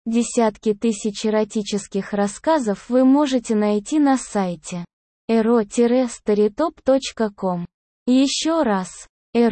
Десятки тысяч эротических рассказов вы можете найти на сайте ero-storytop.com. Еще раз,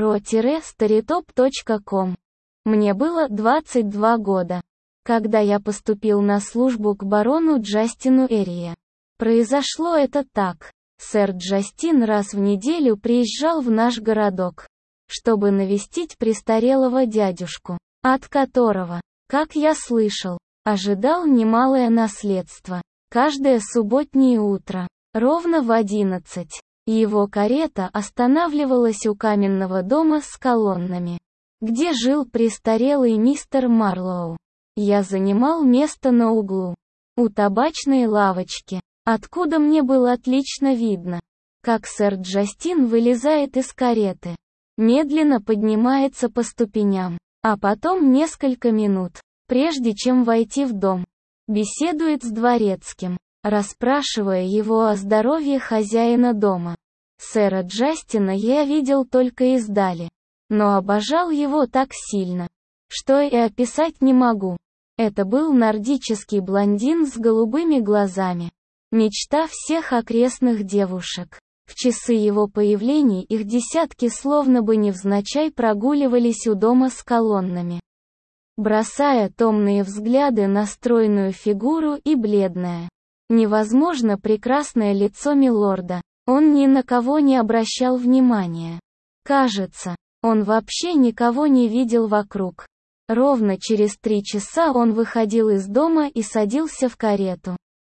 ero-storytop.com. Мне было 22 года, когда я поступил на службу к барону Джастину Эрие. Произошло это так. Сэр Джастин раз в неделю приезжал в наш городок, чтобы навестить престарелого дядюшку, от которого, как я слышал, ожидал немалое наследство. Каждое субботнее утро, ровно в 11, его карета останавливалась у каменного дома с колоннами, где жил престарелый мистер Марлоу. Я занимал место на углу, у табачной лавочки, откуда мне было отлично видно, как сэр Джастин вылезает из кареты, медленно поднимается по ступеням, а потом несколько минут, прежде чем войти в дом, беседует с дворецким, расспрашивая его о здоровье хозяина дома. Сэра Джастина я видел только издали, но обожал его так сильно, что и описать не могу. Это был нордический блондин с голубыми глазами, мечта всех окрестных девушек. В часы его появления их десятки словно бы невзначай прогуливались у дома с колоннами, бросая томные взгляды на стройную фигуру и бледное, невозможно прекрасное лицо милорда. Он ни на кого не обращал внимания. Кажется, он вообще никого не видел вокруг. Ровно через 3 часа он выходил из дома и садился в карету.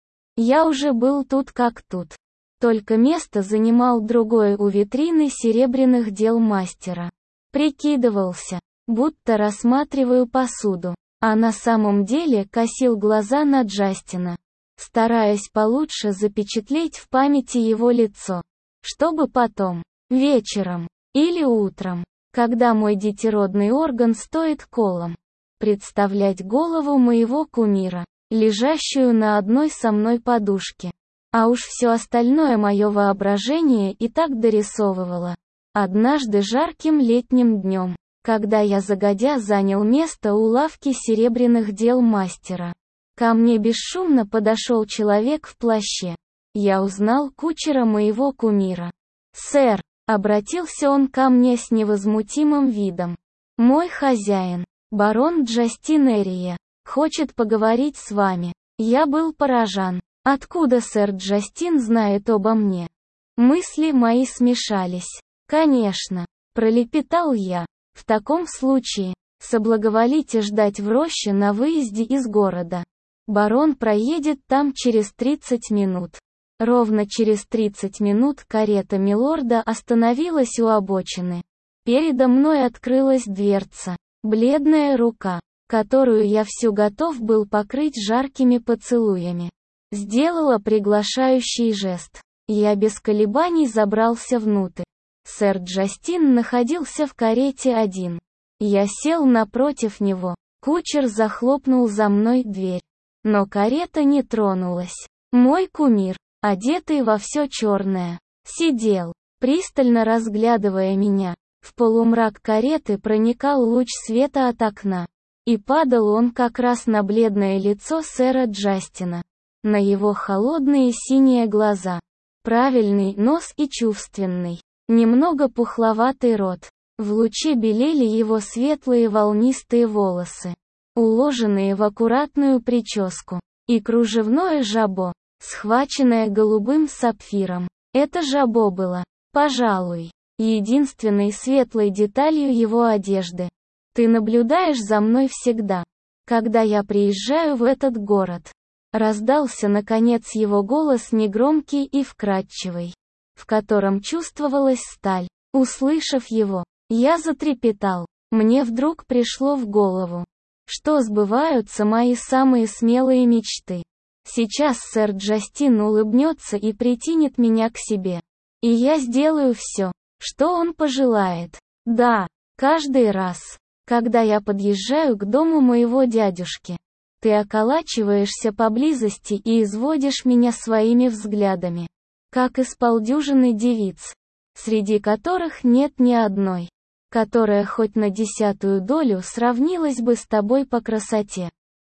Я уже был тут как тут. Только место занимал другое у витрины серебряных дел мастера. Прикидывался, будто рассматриваю посуду, а на самом деле косил глаза на Джастина, стараясь получше запечатлеть в памяти его лицо, чтобы потом, вечером, или утром, когда мой детородный орган стоит колом, представлять голову моего кумира, лежащую на одной со мной подушке. А уж все остальное мое воображение и так дорисовывало. Однажды жарким летним днем, когда я загодя занял место у лавки серебряных дел мастера, ко мне бесшумно подошел человек в плаще. Я узнал кучера моего кумира. «Сэр», — обратился он ко мне с невозмутимым видом, — «мой хозяин, барон Джастин Эрие, хочет поговорить с вами». Я был поражен. Откуда сэр Джастин знает обо мне? Мысли мои смешались. «Конечно», — пролепетал я, — «в таком случае, соблаговолите ждать в роще на выезде из города. Барон проедет там через 30 минут». Ровно через 30 минут карета милорда остановилась у обочины. Передо мной открылась дверца. Бледная рука, которую я всю готов был покрыть жаркими поцелуями, сделала приглашающий жест. Я без колебаний забрался внутрь. Сэр Джастин находился в карете один. Я сел напротив него. Кучер захлопнул за мной дверь. Но карета не тронулась. Мой кумир, одетый во все черное, сидел, пристально разглядывая меня. В полумрак кареты проникал луч света от окна. И падал он как раз на бледное лицо сэра Джастина, на его холодные синие глаза, правильный нос и чувственный, немного пухловатый рот. В луче белели его светлые волнистые волосы, уложенные в аккуратную прическу, и кружевное жабо, схваченное голубым сапфиром. Это жабо было, пожалуй, единственной светлой деталью его одежды. «Ты наблюдаешь за мной всегда, когда я приезжаю в этот город». Раздался наконец его голос негромкий и вкрадчивый, в котором чувствовалась сталь. Услышав его, я затрепетал. Мне вдруг пришло в голову, что сбываются мои самые смелые мечты. Сейчас сэр Джастин улыбнется и притянет меня к себе. И я сделаю все, что он пожелает. Да, каждый раз, когда я подъезжаю к дому моего дядюшки, ты околачиваешься поблизости и изводишь меня своими взглядами, как из полдюжины девиц, среди которых нет ни одной, которая хоть на 10-ю долю сравнилась бы с тобой по красоте.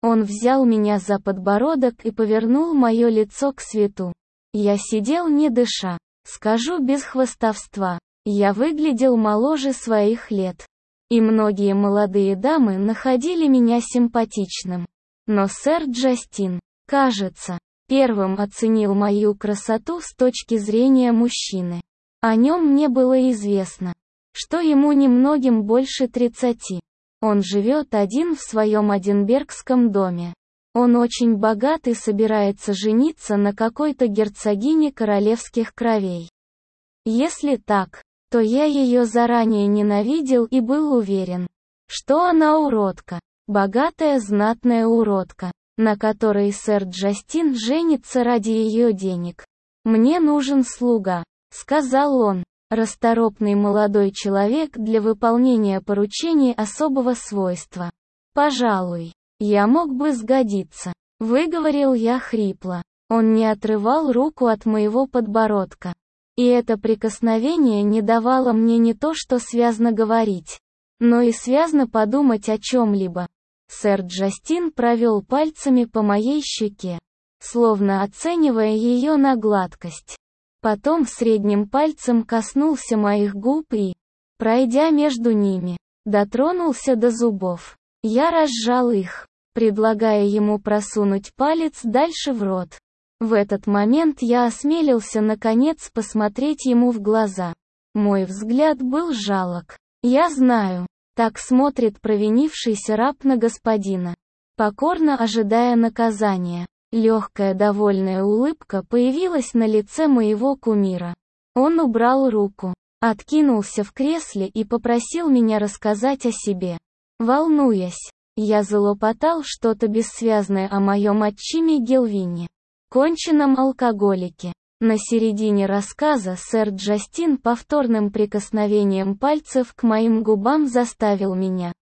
Он взял меня за подбородок и повернул мое лицо к свету. Я сидел не дыша. Скажу без хвастовства, я выглядел моложе своих лет. И многие молодые дамы находили меня симпатичным. Но сэр Джастин, кажется, первым оценил мою красоту с точки зрения мужчины. О нем мне было известно, что ему немногим больше 30. Он живет один в своем эдинбергском доме. Он очень богат и собирается жениться на какой-то герцогине королевских кровей. Если так, то я ее заранее ненавидел и был уверен, что она уродка, богатая знатная уродка, на которой сэр Джастин женится ради ее денег. «Мне нужен слуга», — сказал он, расторопный молодой человек для выполнения поручений особого свойства. «Пожалуй, я мог бы сгодиться», — выговорил я хрипло. Он не отрывал руку от моего подбородка. И это прикосновение не давало мне не то что связно говорить, но и связно подумать о чем-либо. Сэр Джастин провел пальцами по моей щеке, словно оценивая ее на гладкость. Потом средним пальцем коснулся моих губ и, пройдя между ними, дотронулся до зубов. Я разжал их, предлагая ему просунуть палец дальше в рот. В этот момент я осмелился наконец посмотреть ему в глаза. Мой взгляд был жалок. Я знаю, так смотрит провинившийся раб на господина, покорно ожидая наказания. Легкая довольная улыбка появилась на лице моего кумира. Он убрал руку, откинулся в кресле и попросил меня рассказать о себе. Волнуясь, я залопотал что-то бессвязное о моем отчиме Гелвине, конченном алкоголике. На середине рассказа сэр Джастин повторным прикосновением пальцев к моим губам заставил меня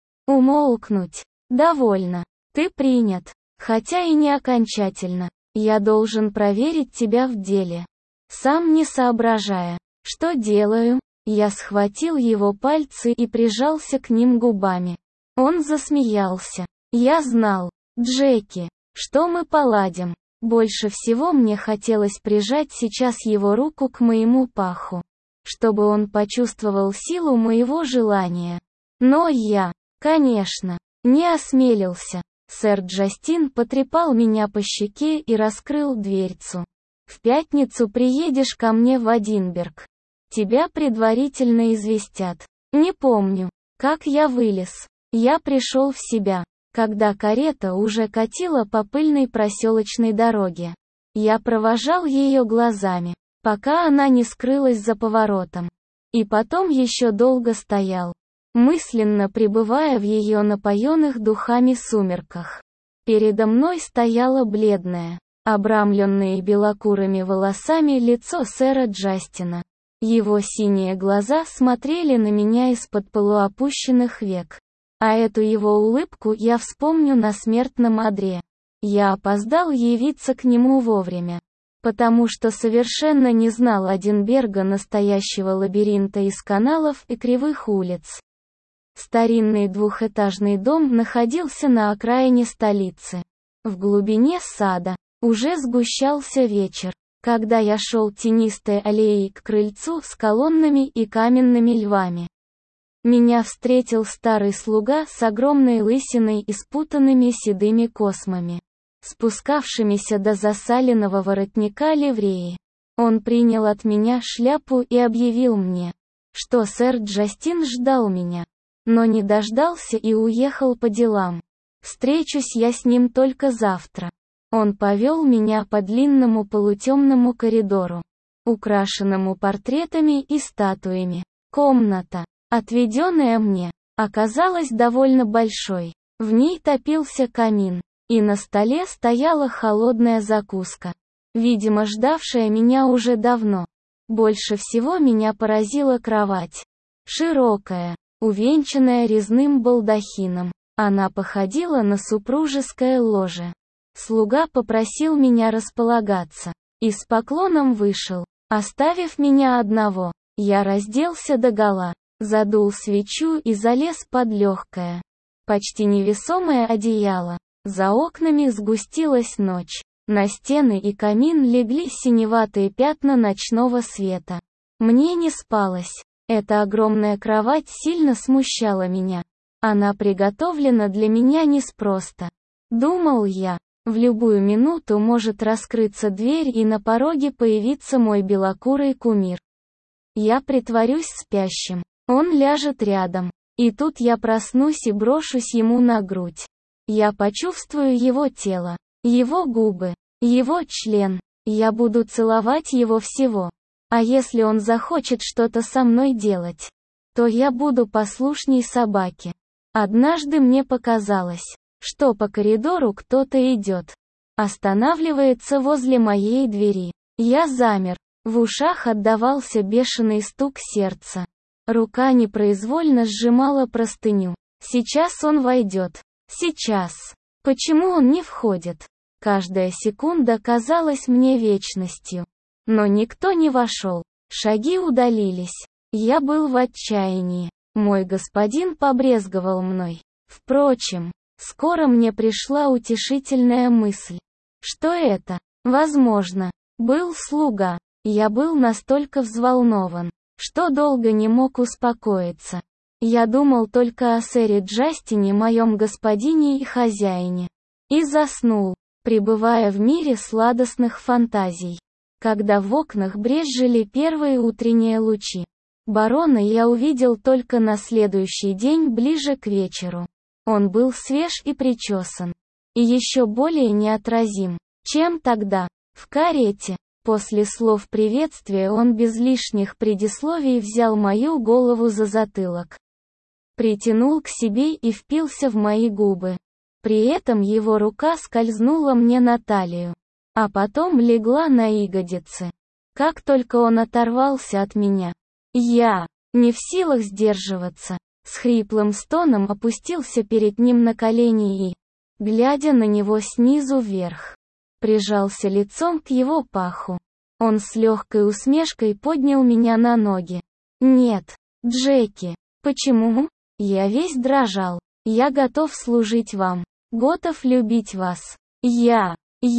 умолкнуть. «Довольно. Ты принят. Хотя и не окончательно. Я должен проверить тебя в деле». Сам не соображая, что делаю, я схватил его пальцы и прижался к ним губами. Он засмеялся. Я знал, Джеки, что мы поладим. Больше всего мне хотелось прижать сейчас его руку к моему паху, чтобы он почувствовал силу моего желания. Но я, конечно, не осмелился. Сэр Джастин потрепал меня по щеке и раскрыл дверцу. «В пятницу приедешь ко мне в Эдинберг. Тебя предварительно известят». Не помню, как я вылез. Я пришел в себя, когда карета уже катила по пыльной проселочной дороге. Я провожал ее глазами, пока она не скрылась за поворотом. И потом еще долго стоял, мысленно пребывая в ее напоенных духами сумерках. Передо мной стояло бледное, обрамленное белокурыми волосами лицо сэра Джастина. Его синие глаза смотрели на меня из-под полуопущенных век. А эту его улыбку я вспомню на смертном одре. Я опоздал явиться к нему вовремя, потому что совершенно не знал Эдинберга, настоящего лабиринта из каналов и кривых улиц. Старинный двухэтажный дом находился на окраине столицы. В глубине сада уже сгущался вечер, когда я шел тенистой аллеей к крыльцу с колоннами и каменными львами. Меня встретил старый слуга с огромной лысиной и спутанными седыми космами, спускавшимися до засаленного воротника ливреи. Он принял от меня шляпу и объявил мне, что сэр Джастин ждал меня, но не дождался и уехал по делам. Встречусь я с ним только завтра. Он повел меня по длинному полутемному коридору, украшенному портретами и статуями. Комната, отведенная мне, оказалась довольно большой. В ней топился камин, и на столе стояла холодная закуска, видимо, ждавшая меня уже давно. Больше всего меня поразила кровать. Широкая, увенчанная резным балдахином. Она походила на супружеское ложе. Слуга попросил меня располагаться, и с поклоном вышел, оставив меня одного. Я разделся догола, задул свечу и залез под легкое, почти невесомое одеяло. За окнами сгустилась ночь. На стены и камин легли синеватые пятна ночного света. Мне не спалось. Эта огромная кровать сильно смущала меня. Она приготовлена для меня неспроста. Думал я, в любую минуту может раскрыться дверь и на пороге появиться мой белокурый кумир. Я притворюсь спящим. Он ляжет рядом. И тут я проснусь и брошусь ему на грудь. Я почувствую его тело, его губы, его член. Я буду целовать его всего. А если он захочет что-то со мной делать, то я буду послушней собаки. Однажды мне показалось, что по коридору кто-то идет. Останавливается возле моей двери. Я замер. В ушах отдавался бешеный стук сердца. Рука непроизвольно сжимала простыню. Сейчас он войдет. Сейчас. Почему он не входит? Каждая секунда казалась мне вечностью. Но никто не вошел. Шаги удалились. Я был в отчаянии. Мой господин побрезговал мной. Впрочем, скоро мне пришла утешительная мысль. Что это, возможно, был слуга. Я был настолько взволнован, что долго не мог успокоиться. Я думал только о сэре Джастине, моем господине и хозяине. И заснул, пребывая в мире сладостных фантазий. Когда в окнах брезжили первые утренние лучи. Барона я увидел только на следующий день ближе к вечеру. Он был свеж и причесан. И еще более неотразим, чем тогда, в карете. После слов приветствия он без лишних предисловий взял мою голову за затылок. Притянул к себе и впился в мои губы. При этом его рука скользнула мне на талию, а потом легла на ягодицы. Как только он оторвался от меня, я, не в силах сдерживаться, с хриплым стоном опустился перед ним на колени и, глядя на него снизу вверх, прижался лицом к его паху. Он с легкой усмешкой поднял меня на ноги. «Нет, Джеки, почему?» Я весь дрожал. «Я готов служить вам, готов любить вас. Я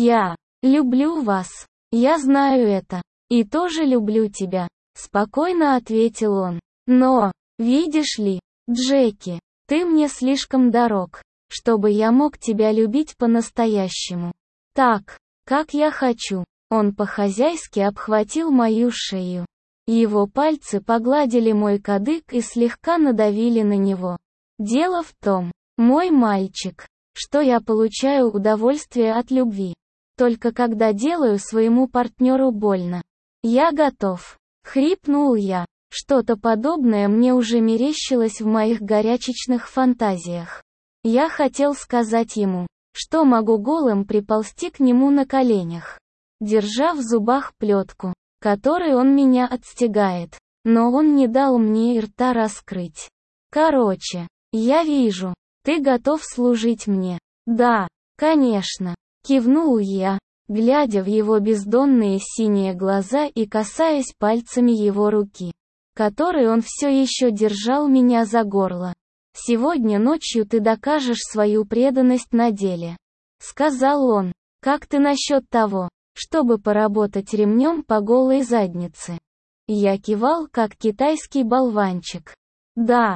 люблю вас. Я знаю это. И тоже люблю тебя», — спокойно ответил он. «Но, видишь ли, Джеки, ты мне слишком дорог, чтобы я мог тебя любить по-настоящему. Так, как я хочу». Он по-хозяйски обхватил мою шею. Его пальцы погладили мой кадык и слегка надавили на него. «Дело в том, мой мальчик, что я получаю удовольствие от любви. Только когда делаю своему партнеру больно. Я готов». Хрипнул я. Что-то подобное мне уже мерещилось в моих горячечных фантазиях. Я хотел сказать ему, что могу голым приползти к нему на коленях, держа в зубах плетку, которой он меня отстегает. Но он не дал мне и рта раскрыть. «Короче, я вижу, ты готов служить мне». «Да, конечно», — кивнул я, глядя в его бездонные синие глаза и касаясь пальцами его руки, которой он все еще держал меня за горло. «Сегодня ночью ты докажешь свою преданность на деле», — сказал он. «Как ты насчет того, чтобы поработать ремнем по голой заднице?» Я кивал, как китайский болванчик. «Да,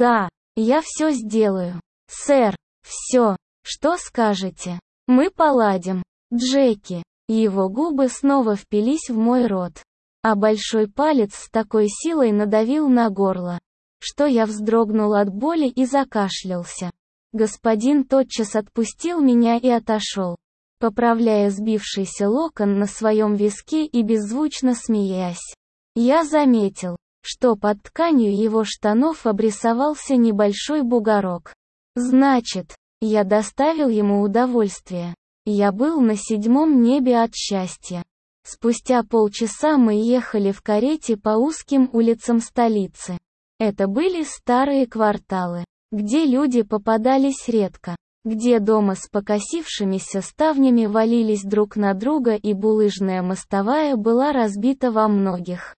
я все сделаю, сэр, все, что скажете. Мы поладим, Джеки». Его губы снова впились в мой рот, а большой палец с такой силой надавил на горло, что я вздрогнул от боли и закашлялся. Господин тотчас отпустил меня и отошел, поправляя сбившийся локон на своем виске и беззвучно смеясь. Я заметил, что под тканью его штанов обрисовался небольшой бугорок. Значит, я доставил ему удовольствие. Я был на 7-м небе от счастья. Спустя полчаса мы ехали в карете по узким улицам столицы. Это были старые кварталы, где люди попадались редко, где дома с покосившимися ставнями валились друг на друга и булыжная мостовая была разбита во многих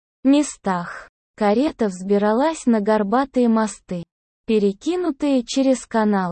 местах. Карета взбиралась на горбатые мосты, перекинутые через каналы,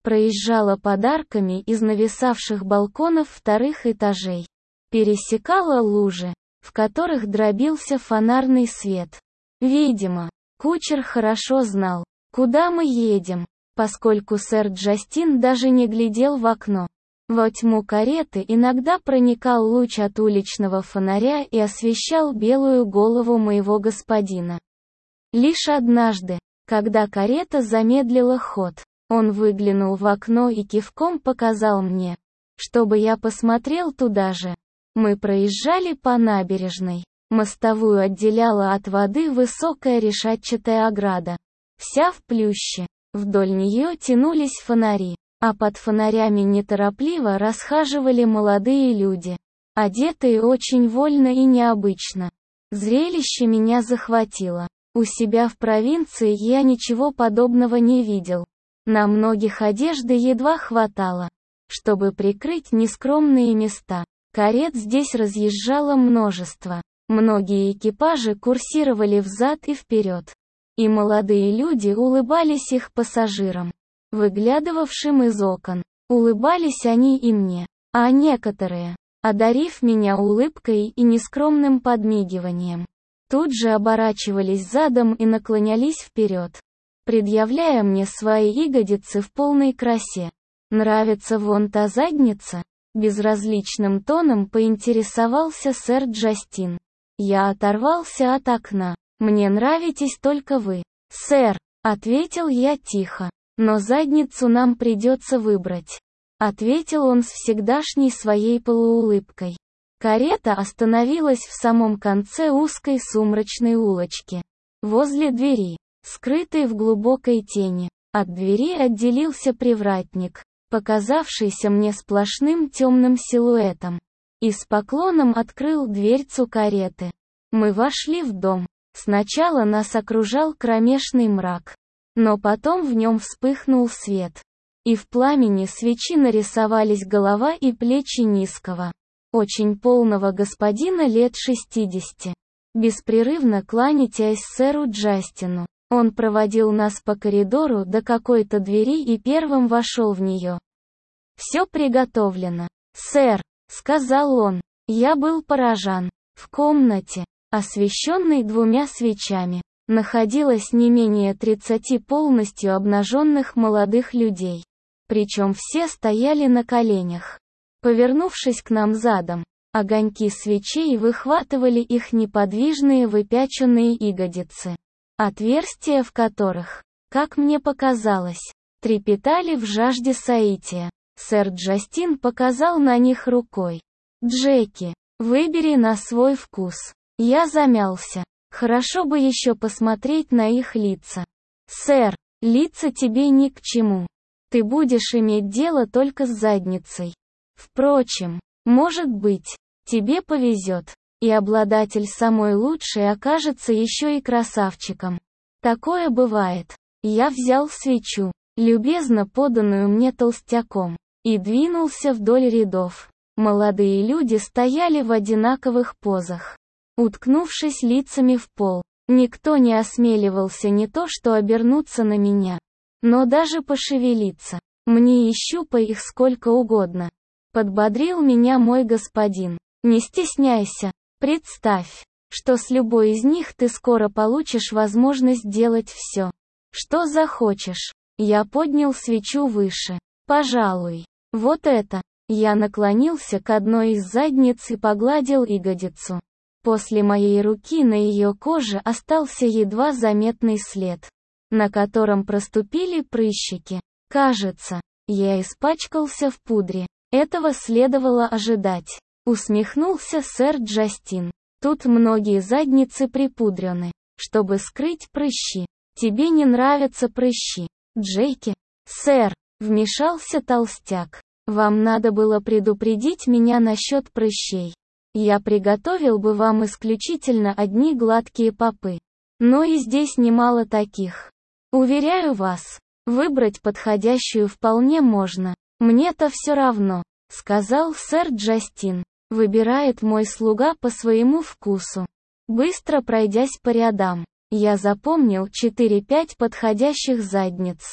проезжала под арками из нависавших балконов вторых этажей, пересекала лужи, в которых дробился фонарный свет. Видимо, кучер хорошо знал, куда мы едем, поскольку сэр Джастин даже не глядел в окно. Во тьму кареты иногда проникал луч от уличного фонаря и освещал белую голову моего господина. Лишь однажды, когда карета замедлила ход, он выглянул в окно и кивком показал мне, чтобы я посмотрел туда же. Мы проезжали по набережной. Мостовую отделяла от воды высокая решетчатая ограда, вся в плюще. Вдоль нее тянулись фонари, а под фонарями неторопливо расхаживали молодые люди, одетые очень вольно и необычно. Зрелище меня захватило. У себя в провинции я ничего подобного не видел. На многих одежды едва хватало, чтобы прикрыть нескромные места. Карет здесь разъезжало множество. Многие экипажи курсировали взад и вперед. И молодые люди улыбались их пассажирам, выглядывавшим из окон. Улыбались они и мне. А некоторые, одарив меня улыбкой и нескромным подмигиванием, тут же оборачивались задом и наклонялись вперед, предъявляя мне свои ягодицы в полной красе. «Нравится вон та задница?» Безразличным тоном поинтересовался сэр Джастин. Я оторвался от окна. «Мне нравитесь только вы, сэр», — ответил я тихо. «Но задницу нам придется выбрать», — ответил он с всегдашней своей полуулыбкой. Карета остановилась в самом конце узкой сумрачной улочки, возле двери, скрытой в глубокой тени. От двери отделился привратник, показавшийся мне сплошным темным силуэтом, и с поклоном открыл дверцу кареты. Мы вошли в дом. Сначала нас окружал кромешный мрак, но потом в нем вспыхнул свет, и в пламени свечи нарисовались голова и плечи низкого, очень полного господина лет 60. Беспрерывно кланяясь сэру Джастину, он проводил нас по коридору до какой-то двери и первым вошел в нее. «Все приготовлено, сэр», — сказал он. Я был поражен. В комнате, освещенной 2 свечами, находилось не менее 30 полностью обнаженных молодых людей. Причем все стояли на коленях. Повернувшись к нам задом, огоньки свечей выхватывали их неподвижные выпяченные ягодицы, отверстия в которых, как мне показалось, трепетали в жажде соития. Сэр Джастин показал на них рукой. «Джеки, выбери на свой вкус». Я замялся. Хорошо бы еще посмотреть на их лица. «Сэр, лица тебе ни к чему. Ты будешь иметь дело только с задницей. Впрочем, может быть, тебе повезет, и обладатель самой лучшей окажется еще и красавчиком. Такое бывает». Я взял свечу, любезно поданную мне толстяком, и двинулся вдоль рядов. Молодые люди стояли в одинаковых позах, уткнувшись лицами в пол. Никто не осмеливался не то что обернуться на меня, но даже пошевелиться. «Мне и щупай их сколько угодно», — подбодрил меня мой господин. «Не стесняйся. Представь, что с любой из них ты скоро получишь возможность делать все, что захочешь». Я поднял свечу выше. «Пожалуй, вот это». Я наклонился к одной из задниц и погладил ягодицу. После моей руки на ее коже остался едва заметный след, на котором проступили прыщики. Кажется, я испачкался в пудре. Этого следовало ожидать. Усмехнулся сэр Джастин. Тут многие задницы припудрены, чтобы скрыть прыщи. Тебе не нравятся прыщи, Джеки? Сэр, вмешался толстяк. Вам надо было предупредить меня насчет прыщей. Я приготовил бы вам исключительно одни гладкие попы. Но и здесь немало таких. Уверяю вас, выбрать подходящую вполне можно. Мне-то все равно, сказал сэр Джастин. Выбирает мой слуга по своему вкусу. Быстро пройдясь по рядам, я запомнил 4-5 подходящих задниц.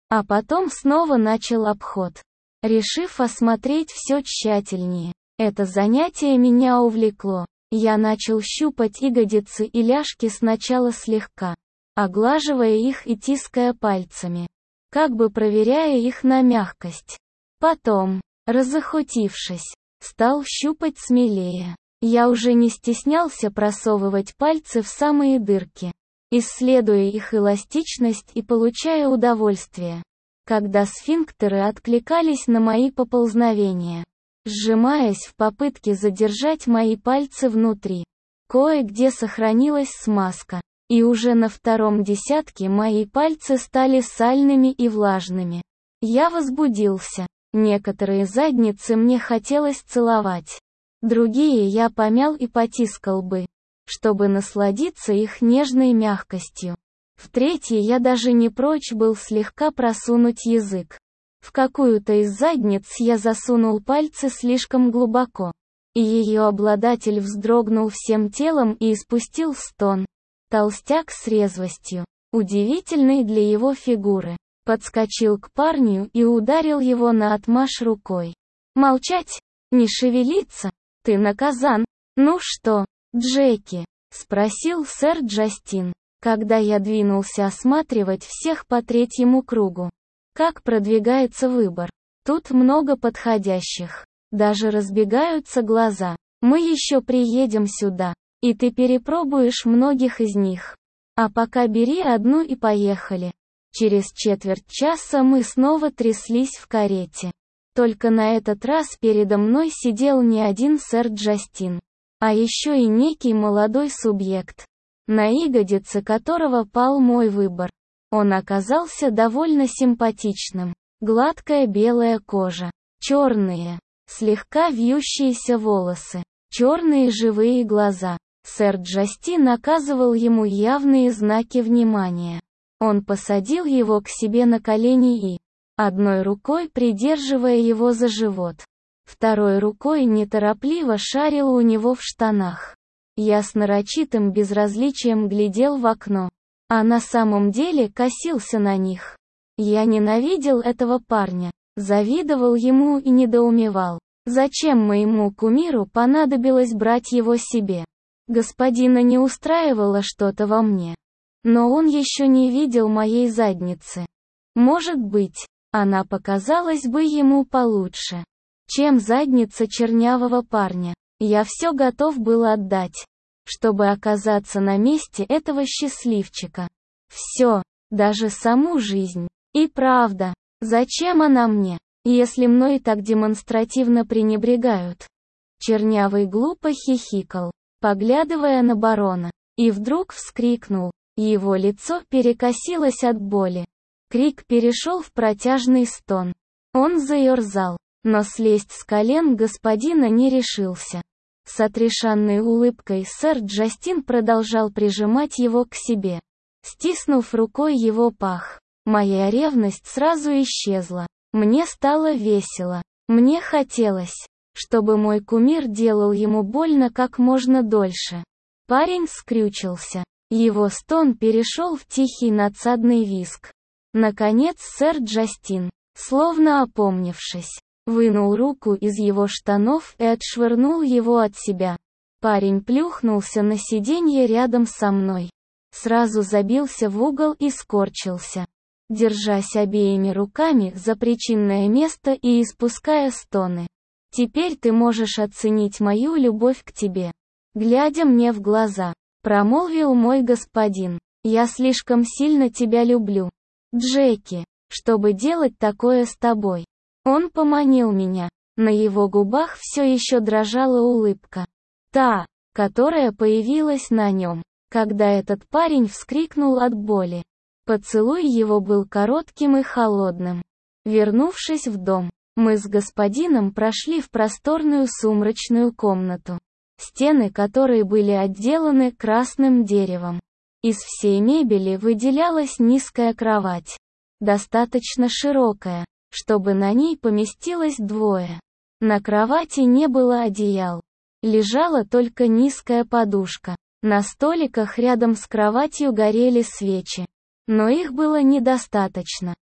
А потом снова начал обход, решив осмотреть все тщательнее. Это занятие меня увлекло. Я начал щупать ягодицы и ляжки сначала слегка, оглаживая их и тиская пальцами, как бы проверяя их на мягкость. Потом, разохотившись, стал щупать смелее. Я уже не стеснялся просовывать пальцы в самые дырки, исследуя их эластичность и получая удовольствие, когда сфинктеры откликались на мои поползновения, сжимаясь в попытке задержать мои пальцы внутри. Кое-где сохранилась смазка, и уже на втором десятке мои пальцы стали сальными и влажными. Я возбудился. Некоторые задницы мне хотелось целовать. Другие я помял и потискал бы, чтобы насладиться их нежной мягкостью. В третьей я даже не прочь был слегка просунуть язык. В какую-то из задниц я засунул пальцы слишком глубоко, и ее обладатель вздрогнул всем телом и испустил стон. Толстяк с резвостью, удивительной для его фигуры, подскочил к парню и ударил его наотмашь рукой. «Молчать! Не шевелиться! Ты наказан!» «Ну что, Джеки?» — спросил сэр Джастин, когда я двинулся осматривать всех по третьему кругу. «Как продвигается выбор? Тут много подходящих. Даже разбегаются глаза. Мы еще приедем сюда, и ты перепробуешь многих из них. А пока бери одну и поехали». Через четверть часа мы снова тряслись в карете. Только на этот раз передо мной сидел не один сэр Джастин, а еще и некий молодой субъект, на ягодице которого пал мой выбор. Он оказался довольно симпатичным. Гладкая белая кожа, черные, слегка вьющиеся волосы, черные живые глаза. Сэр Джастин оказывал ему явные знаки внимания. Он посадил его к себе на колени и, одной рукой придерживая его за живот, второй рукой неторопливо шарил у него в штанах. Я с нарочитым безразличием глядел в окно, а на самом деле косился на них. Я ненавидел этого парня, завидовал ему и недоумевал, зачем моему кумиру понадобилось брать его себе. Господина не устраивало что-то во мне. Но он еще не видел моей задницы. Может быть, она показалась бы ему получше, чем задница чернявого парня. Я все готов был отдать, чтобы оказаться на месте этого счастливчика. Все, даже саму жизнь. И правда, зачем она мне, если мной так демонстративно пренебрегают? Чернявый глупо хихикал, поглядывая на барона, и вдруг вскрикнул. Его лицо перекосилось от боли. Крик перешел в протяжный стон. Он заерзал, но слезть с колен господина не решился. С отрешенной улыбкой сэр Джастин продолжал прижимать его к себе, стиснув рукой его пах. Моя ревность сразу исчезла. Мне стало весело. Мне хотелось, чтобы мой кумир делал ему больно как можно дольше. Парень скрючился. Его стон перешел в тихий надсадный визг. Наконец сэр Джастин, словно опомнившись, вынул руку из его штанов и отшвырнул его от себя. Парень плюхнулся на сиденье рядом со мной. Сразу забился в угол и скорчился, держась обеими руками за причинное место и испуская стоны. «Теперь ты можешь оценить мою любовь к тебе. Глядя мне в глаза, промолвил мой господин, я слишком сильно тебя люблю, Джеки, чтобы делать такое с тобой». Он поманил меня. На его губах все еще дрожала улыбка. Та, которая появилась на нем, когда этот парень вскрикнул от боли. Поцелуй его был коротким и холодным. Вернувшись в дом, мы с господином прошли в просторную сумрачную комнату, стены которой были отделаны красным деревом. Из всей мебели выделялась низкая кровать, достаточно широкая, чтобы на ней поместилось двое. На кровати не было одеял. Лежала только низкая подушка. На столиках рядом с кроватью горели свечи. Но их было недостаточно.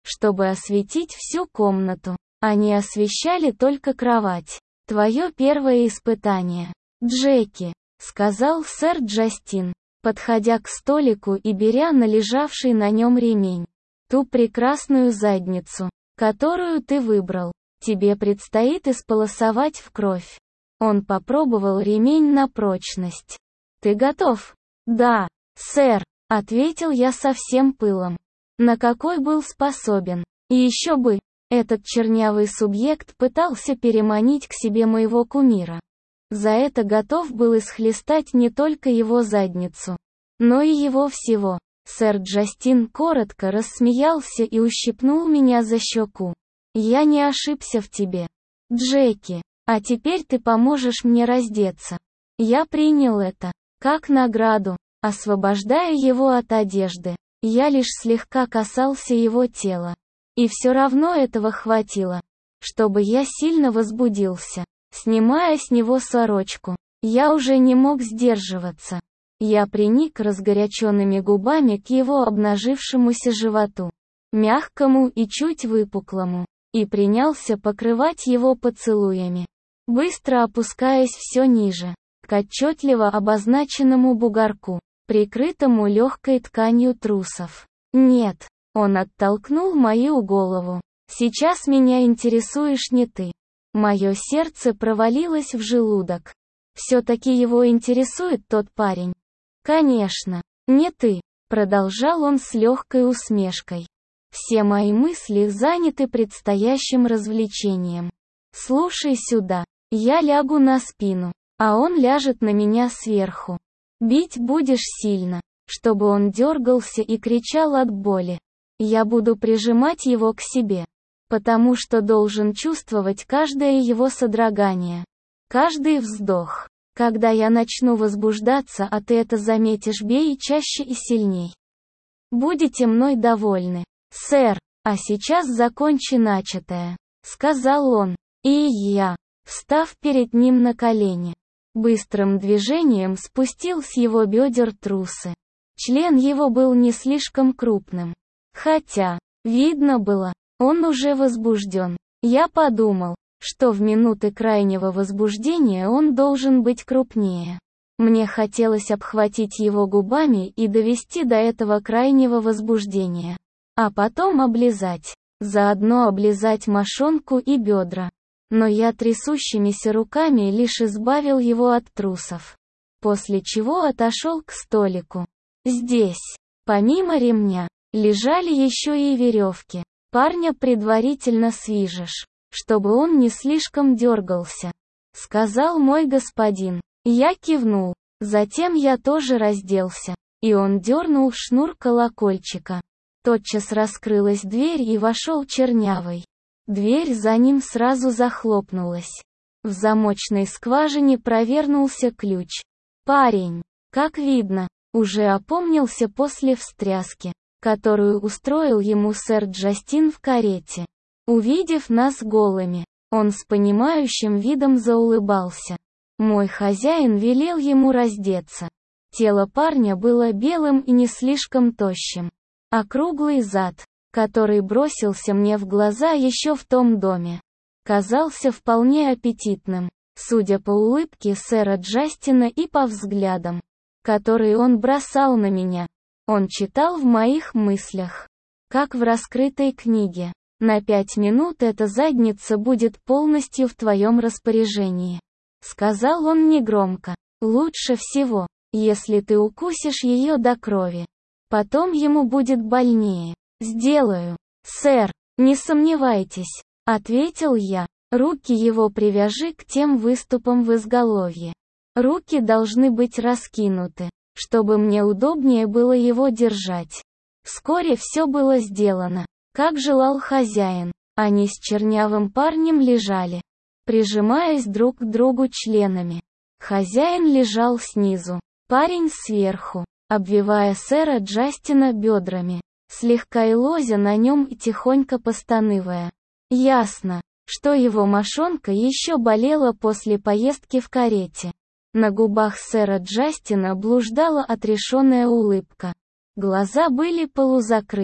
чтобы осветить всю комнату. Они освещали только кровать. Твое первое испытание. Джеки, сказал сэр Джастин, подходя к столику и беря на лежавший на нем ремень. Ту прекрасную задницу, которую ты выбрал, тебе предстоит исполосовать в кровь. Он попробовал ремень на прочность. Ты готов? Да, сэр, ответил я со всем пылом. На какой был способен. И еще бы, этот чернявый субъект пытался переманить к себе моего кумира. За это готов был исхлестать не только его задницу, но и его всего. Сэр Джастин коротко рассмеялся и ущипнул меня за щеку. Я не ошибся в тебе, Джеки, а теперь ты поможешь мне раздеться. Я принял это, как награду, освобождая его от одежды. Я лишь слегка касался его тела. И все равно этого хватило, чтобы я сильно возбудился. Снимая с него сорочку, я уже не мог сдерживаться. Я приник разгоряченными губами к его обнажившемуся животу, мягкому и чуть выпуклому, и принялся покрывать его поцелуями, быстро опускаясь все ниже, к отчетливо обозначенному бугорку, прикрытому легкой тканью трусов. Нет, он оттолкнул мою голову. Сейчас меня интересуешь не ты. Мое сердце провалилось в желудок. Все-таки его интересует тот парень. Конечно, не ты, продолжал он с легкой усмешкой. Все мои мысли заняты предстоящим развлечением. Слушай сюда, я лягу на спину, а он ляжет на меня сверху. Бить будешь сильно, чтобы он дергался и кричал от боли. Я буду прижимать его к себе, потому что должен чувствовать каждое его содрогание, каждый вздох. Когда я начну возбуждаться, а ты это заметишь, бей чаще и сильней. Будете мной довольны, сэр, а сейчас закончи начатое, сказал он, и я, встав перед ним на колени, быстрым движением спустил с его бедер трусы. Член его был не слишком крупным, хотя, видно было, он уже возбужден. Я подумал, что в минуты крайнего возбуждения он должен быть крупнее. Мне хотелось обхватить его губами и довести до этого крайнего возбуждения. А потом облизать. Заодно облизать мошонку и бедра. Но я трясущимися руками лишь избавил его от трусов. После чего отошел к столику. Здесь, помимо ремня, лежали еще и веревки. Парня предварительно свяжешь, чтобы он не слишком дергался, сказал мой господин. Я кивнул. Затем я тоже разделся, и он дернул шнур колокольчика. Тотчас раскрылась дверь и вошел чернявый. Дверь за ним сразу захлопнулась. В замочной скважине провернулся ключ. Парень, как видно, уже опомнился после встряски, которую устроил ему сэр Джастин в карете. Увидев нас голыми, он с понимающим видом заулыбался. Мой хозяин велел ему раздеться. Тело парня было белым и не слишком тощим. Округлый зад, который бросился мне в глаза еще в том доме, казался вполне аппетитным, судя по улыбке сэра Джастина и по взглядам, которые он бросал на меня. Он читал в моих мыслях, как в раскрытой книге. На 5 минут эта задница будет полностью в твоем распоряжении. Сказал он негромко. Лучше всего, если ты укусишь ее до крови. Потом ему будет больнее. Сделаю, сэр, не сомневайтесь, ответил я. Руки его привяжи к тем выступам в изголовье. Руки должны быть раскинуты, чтобы мне удобнее было его держать. Вскоре все было сделано, как желал хозяин. Они с чернявым парнем лежали, прижимаясь друг к другу членами. Хозяин лежал снизу, парень сверху, обвивая сэра Джастина бедрами, слегка елозя на нем и тихонько постанывая. Ясно, что его мошонка еще болела после поездки в карете. На губах сэра Джастина блуждала отрешенная улыбка. Глаза были полузакрыты.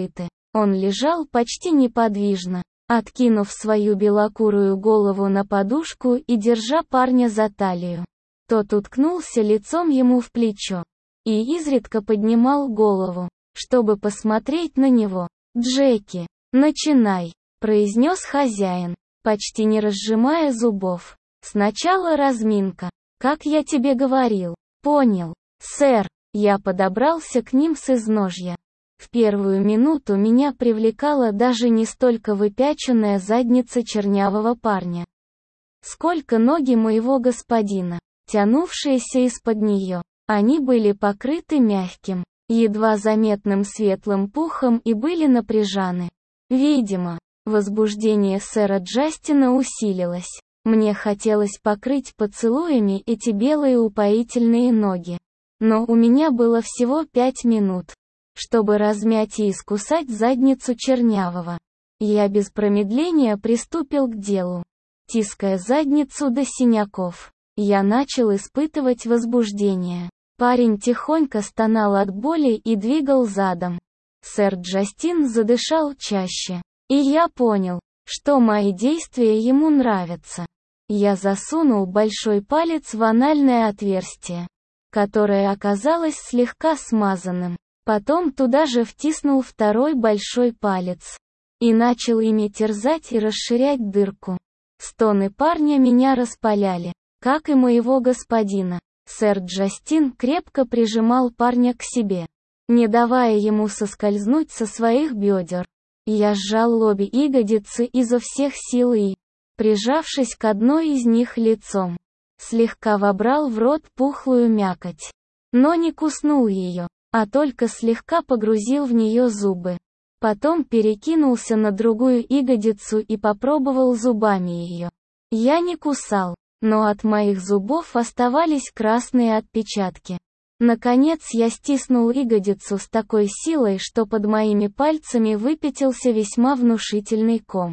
Он лежал почти неподвижно, откинув свою белокурую голову на подушку и держа парня за талию. Тот уткнулся лицом ему в плечо и изредка поднимал голову, чтобы посмотреть на него. «Джеки, начинай», — произнес хозяин, почти не разжимая зубов. «Сначала разминка, как я тебе говорил». «Понял, сэр». Я подобрался к ним с изножья. В первую минуту меня привлекала даже не столько выпяченная задница чернявого парня, сколько ноги моего господина, тянувшиеся из-под нее. Они были покрыты мягким, едва заметным светлым пухом и были напряжены. Видимо, возбуждение сэра Джастина усилилось. Мне хотелось покрыть поцелуями эти белые упоительные ноги. Но у меня было всего 5 минут, чтобы размять и искусать задницу чернявого. Я без промедления приступил к делу. Тиская задницу до синяков, я начал испытывать возбуждение. Парень тихонько стонал от боли и двигал задом. Сэр Джастин задышал чаще. И я понял, что мои действия ему нравятся. Я засунул большой палец в анальное отверстие, которое оказалось слегка смазанным. Потом туда же втиснул второй большой палец и начал ими терзать и расширять дырку. Стоны парня меня распаляли, как и моего господина. Сэр Джастин крепко прижимал парня к себе, не давая ему соскользнуть со своих бедер. Я сжал обе ягодицы изо всех сил и, прижавшись к одной из них лицом, слегка вобрал в рот пухлую мякоть. Но не куснул ее, а только слегка погрузил в нее зубы. Потом перекинулся на другую ягодицу и попробовал зубами ее. Я не кусал, но от моих зубов оставались красные отпечатки. Наконец я стиснул ягодицу с такой силой, что под моими пальцами выпятился весьма внушительный ком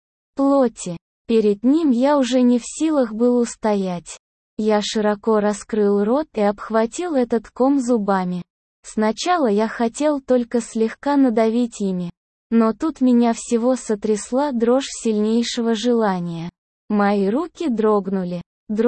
плоти. Перед ним я уже не в силах был устоять. Я широко раскрыл рот и обхватил этот ком зубами. Сначала я хотел только слегка надавить ими. Но тут меня всего сотрясла дрожь сильнейшего желания. Мои руки дрогнули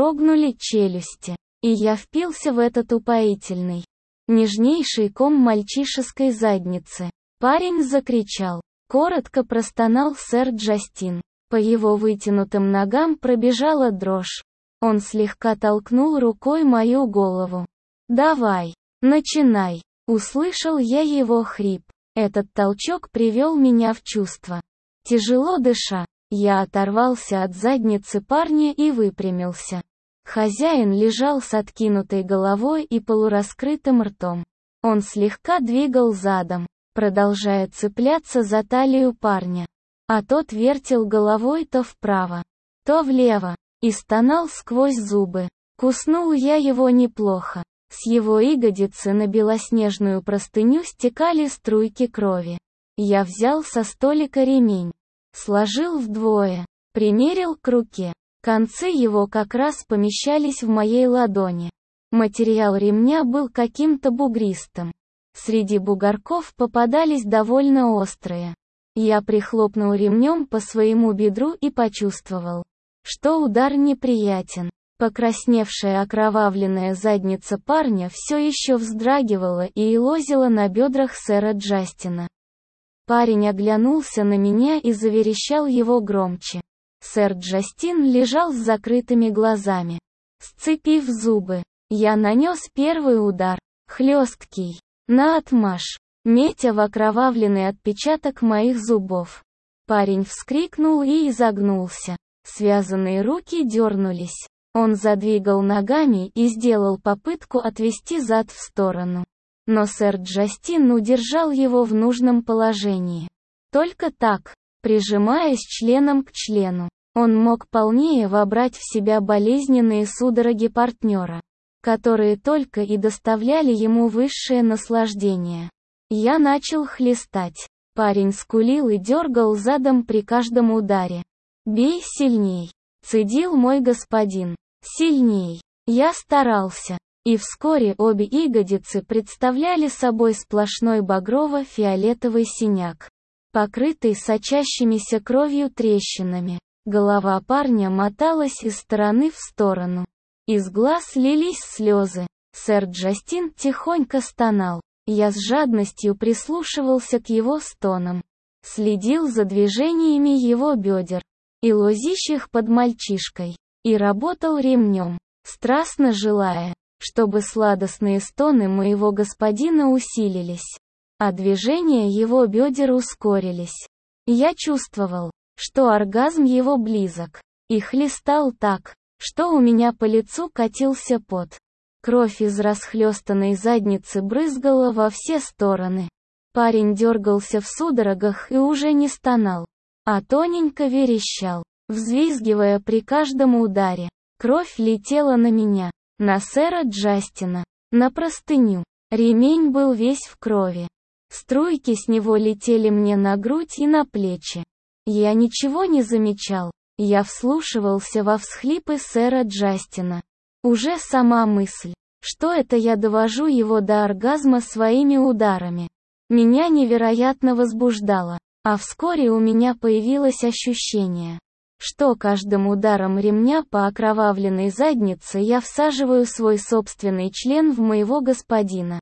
челюсти. И я впился в этот упоительный, нежнейший ком мальчишеской задницы. Парень закричал. Коротко простонал сэр Джастин. По его вытянутым ногам пробежала дрожь. Он слегка толкнул рукой мою голову. «Давай, начинай!» Услышал я его хрип. Этот толчок привел меня в чувство. Тяжело дыша, я оторвался от задницы парня и выпрямился. Хозяин лежал с откинутой головой и полураскрытым ртом. Он слегка двигал задом, продолжая цепляться за талию парня. А тот вертел головой то вправо, то влево, и стонал сквозь зубы. Куснул я его неплохо. С его ягодицы на белоснежную простыню стекали струйки крови. Я взял со столика ремень, сложил вдвое, примерил к руке. Концы его как раз помещались в моей ладони. Материал ремня был каким-то бугристым. Среди бугорков попадались довольно острые. Я прихлопнул ремнем по своему бедру и почувствовал, что удар неприятен. Покрасневшая окровавленная задница парня все еще вздрагивала и елозила на бедрах сэра Джастина. Парень оглянулся на меня и заверещал его громче. Сэр Джастин лежал с закрытыми глазами. Сцепив зубы, я нанес первый удар, хлесткий, наотмашь, метя в окровавленный отпечаток моих зубов. Парень вскрикнул и изогнулся. Связанные руки дернулись. Он задвигал ногами и сделал попытку отвести зад в сторону. Но сэр Джастин удержал его в нужном положении. Только так, прижимаясь членом к члену, он мог полнее вобрать в себя болезненные судороги партнера, которые только и доставляли ему высшее наслаждение. Я начал хлестать. Парень скулил и дергал задом при каждом ударе. «Бей сильней!» — цедил мой господин. «Сильней!» Я старался. И вскоре обе ягодицы представляли собой сплошной багрово-фиолетовый синяк. покрытый сочащимися кровью трещинами. Голова парня моталась из стороны в сторону. Из глаз лились слезы. Сэр Джастин тихонько стонал. Я с жадностью прислушивался к его стонам. Следил за движениями его бедер и лозищих под мальчишкой. И работал ремнем, страстно желая, чтобы сладостные стоны моего господина усилились, а движения его бедер ускорились. Я чувствовал, что оргазм его близок, и хлестал так, что у меня по лицу катился пот. Кровь из расхлёстанной задницы брызгала во все стороны. Парень дергался в судорогах и уже не стонал, а тоненько верещал, взвизгивая при каждом ударе. Кровь летела на меня, на сэра Джастина, на простыню. Ремень был весь в крови. Струйки с него летели мне на грудь и на плечи. Я ничего не замечал. Я вслушивался во всхлипы сэра Джастина. Уже сама мысль, что это я довожу его до оргазма своими ударами, меня невероятно возбуждала, а вскоре у меня появилось ощущение, что каждым ударом ремня по окровавленной заднице я всаживаю свой собственный член в моего господина.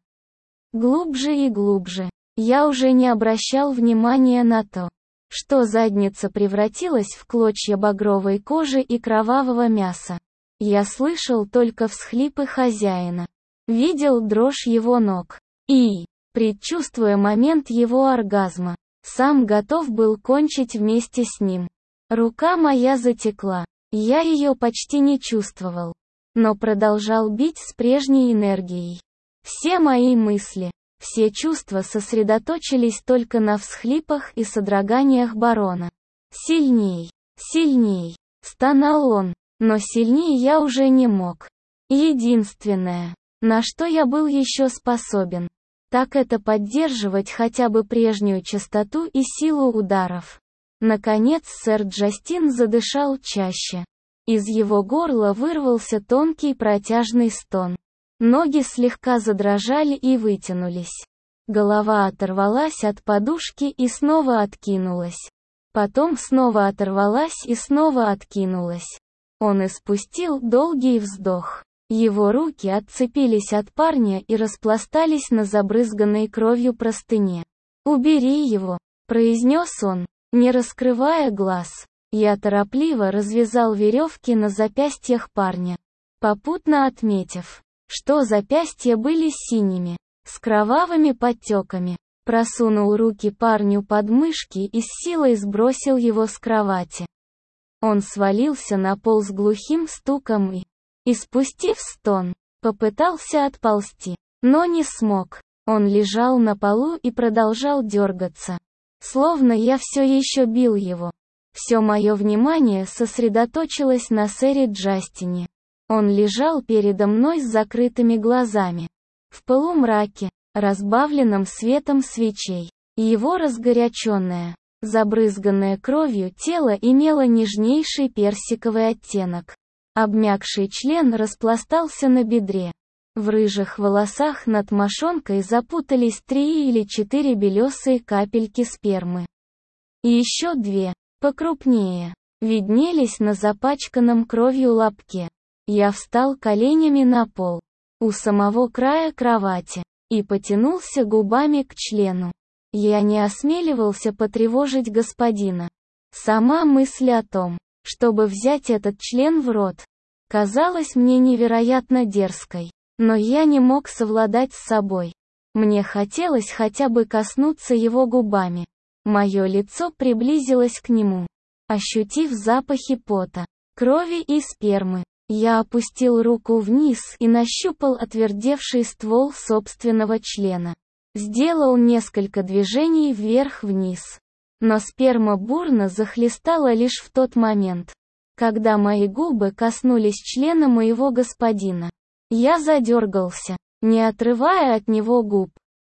Глубже и глубже. Я уже не обращал внимания на то, что задница превратилась в клочья багровой кожи и кровавого мяса. Я слышал только всхлипы хозяина, видел дрожь его ног и, предчувствуя момент его оргазма, сам готов был кончить вместе с ним. Рука моя затекла, я ее почти не чувствовал, но продолжал бить с прежней энергией. Все мои мысли, все чувства сосредоточились только на всхлипах и содроганиях барона. «Сильней! Сильней!» — стонал он, но сильнее я уже не мог. Единственное, на что я был еще способен, так это поддерживать хотя бы прежнюю частоту и силу ударов. Наконец сэр Джастин задышал чаще. Из его горла вырвался тонкий протяжный стон. Ноги слегка задрожали и вытянулись. Голова оторвалась от подушки и снова откинулась. Потом снова оторвалась и снова откинулась. Он испустил долгий вздох. Его руки отцепились от парня и распластались на забрызганной кровью простыне. «Убери его», — произнес он, не раскрывая глаз. Я торопливо развязал веревки на запястьях парня, попутно отметив, что запястья были синими, с кровавыми подтеками. Просунул руки парню под мышки и с силой сбросил его с кровати. Он свалился на пол с глухим стуком и, испустив стон, попытался отползти, но не смог. Он лежал на полу и продолжал дергаться, словно я все еще бил его. Все мое внимание сосредоточилось на сэре Джастине. Он лежал передо мной с закрытыми глазами, в полумраке, разбавленном светом свечей. Его разгоряченное, забрызганное кровью тело имело нежнейший персиковый оттенок. Обмякший член распластался на бедре. В рыжих волосах над мошонкой запутались 3 или 4 белесые капельки спермы. И еще 2, покрупнее, виднелись на запачканном кровью лобке. Я встал коленями на пол, у самого края кровати, и потянулся губами к члену. Я не осмеливался потревожить господина. Сама мысль о том, чтобы взять этот член в рот, казалась мне невероятно дерзкой, но я не мог совладать с собой. Мне хотелось хотя бы коснуться его губами. Мое лицо приблизилось к нему, ощутив запахи пота, крови и спермы. Я опустил руку вниз и нащупал отвердевший ствол собственного члена. Сделал несколько движений вверх-вниз. Но сперма бурно захлестала лишь в тот момент, когда мои губы коснулись члена моего господина. Я задергался, не отрывая от него губ.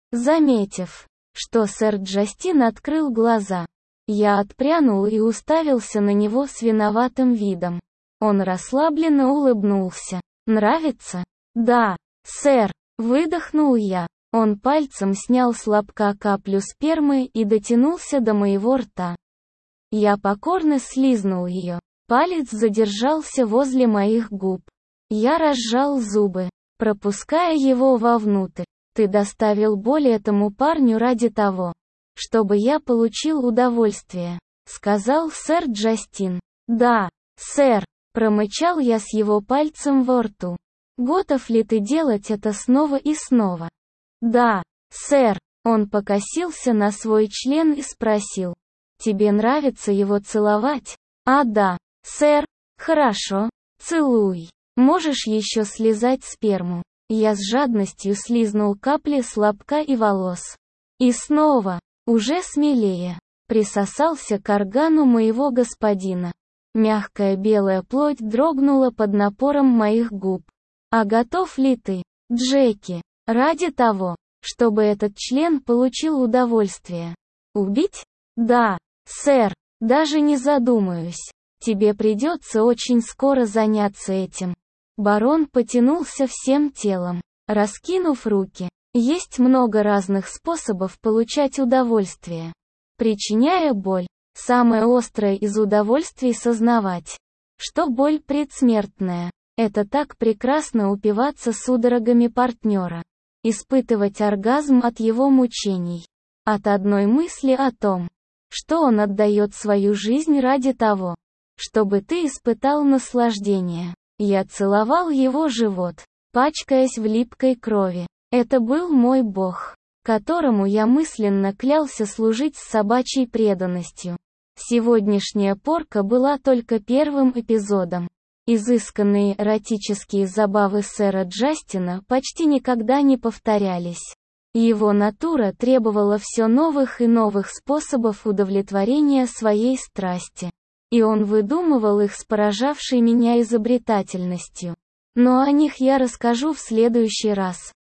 Заметив, что сэр Джастин открыл глаза, я отпрянул и уставился на него с виноватым видом. Он расслабленно улыбнулся. «Нравится?» «Да, сэр», — выдохнул я. Он пальцем снял с лобка каплю спермы и дотянулся до моего рта. Я покорно слизнул ее. Палец задержался возле моих губ. Я разжал зубы, пропуская его вовнутрь. Ты доставил боль этому парню ради того, чтобы я получил удовольствие, сказал сэр Джастин. Да, сэр, промычал я с его пальцем во рту. Готов ли ты делать это снова и снова? Да, сэр. Он покосился на свой член и спросил. Тебе нравится его целовать? А да, сэр. Хорошо. Целуй. Можешь еще слизать сперму. Я с жадностью слизнул капли с лобка и волос. И снова, уже смелее, присосался к органу моего господина. Мягкая белая плоть дрогнула под напором моих губ. А готов ли ты, Джеки, ради того, чтобы этот член получил удовольствие? Убить? Да, сэр, даже не задумаюсь. Тебе придется очень скоро заняться этим. Барон потянулся всем телом, раскинув руки. Есть много разных способов получать удовольствие, причиняя боль. Самое острое из удовольствий сознавать, что боль предсмертная. Это так прекрасно упиваться судорогами партнера, испытывать оргазм от его мучений, от одной мысли о том, что он отдает свою жизнь ради того, чтобы ты испытал наслаждение. Я целовал его живот, пачкаясь в липкой крови. Это был мой бог, которому я мысленно клялся служить с собачьей преданностью. Сегодняшняя порка была только первым эпизодом. Изысканные эротические забавы сэра Джастина почти никогда не повторялись. Его натура требовала все новых и новых способов удовлетворения своей страсти. И он выдумывал их с поражавшей меня изобретательностью. Но о них я расскажу в следующий раз.